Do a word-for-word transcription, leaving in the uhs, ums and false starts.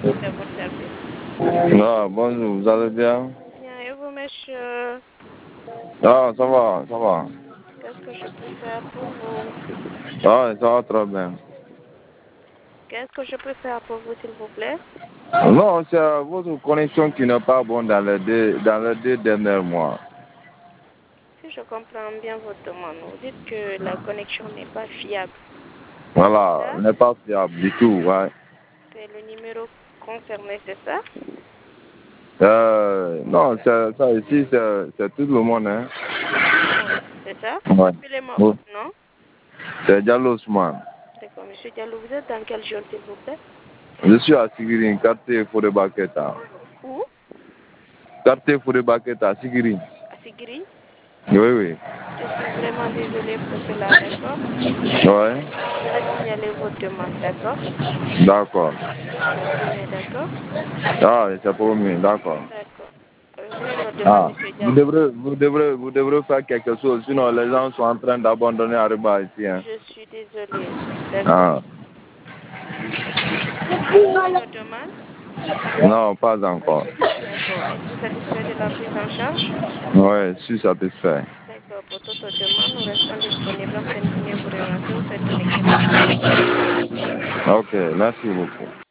C'est à votre service. Ah, bonjour, vous allez bien? Bien, et vous, monsieur? Ah, ça va, ça va. Qu'est-ce que je peux faire pour vous? Ah, ça va très bien. Qu'est-ce que je peux faire pour vous, s'il vous plaît? Non, c'est votre connexion qui n'est pas bonne dans les deux, dans les deux derniers mois. Si je comprends bien votre demande, vous dites que la connexion n'est pas fiable. Voilà, Ça, n'est pas fiable du tout, ouais. c'est le numéro concerné, c'est ça? Euh, non, c'est ça ici, c'est c'est tout le monde, hein. Tout le monde, c'est ça? Ouais. Appelez-moi Oui. votre nom. C'est Diallo Ousmane. D'accord, monsieur Diallo, vous êtes dans quelle zone, s'il vous plaît? Je suis à Sigiri, quartier Fodé Baketa. Où? Quartier Fodé Baketa, Sigiri. À Sigiri? Oui, oui. Je suis vraiment désolée pour cela, d'accord? Ouais. Je vais signaler votre demande, d'accord? D'accord. C'est promis, d'accord? Ah, c'est pour moi, d'accord. D'accord. Euh, quelle est votre demande, Ah, monsieur vous Diallo? devrez, vous devrez, vous devrez faire quelque chose, sinon les gens sont en train d'abandonner Aruba ici, hein. Je suis désolée, d'accord? Ah. Vous avez reçu notre demande? Non, pas encore. D'accord. Êtes-vous satisfait de la prise en charge? Oui, je suis satisfait. D'accord. Pour toute autre demande, nous restons disponibles. En terminant, vous relancer. Vous faites une excellente journée. Ok, merci beaucoup.